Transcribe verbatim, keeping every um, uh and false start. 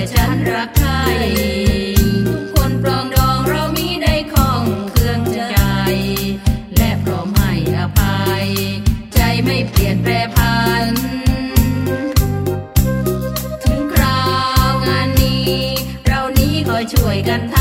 ฉันรักใครคนปรองดองเรามีได้คล่องเครื่องใจและพร้อมให้อภัยใจไม่เปลี่ยนแปรผันถึงคราวงานนี้เรานี้คอยช่วยกันท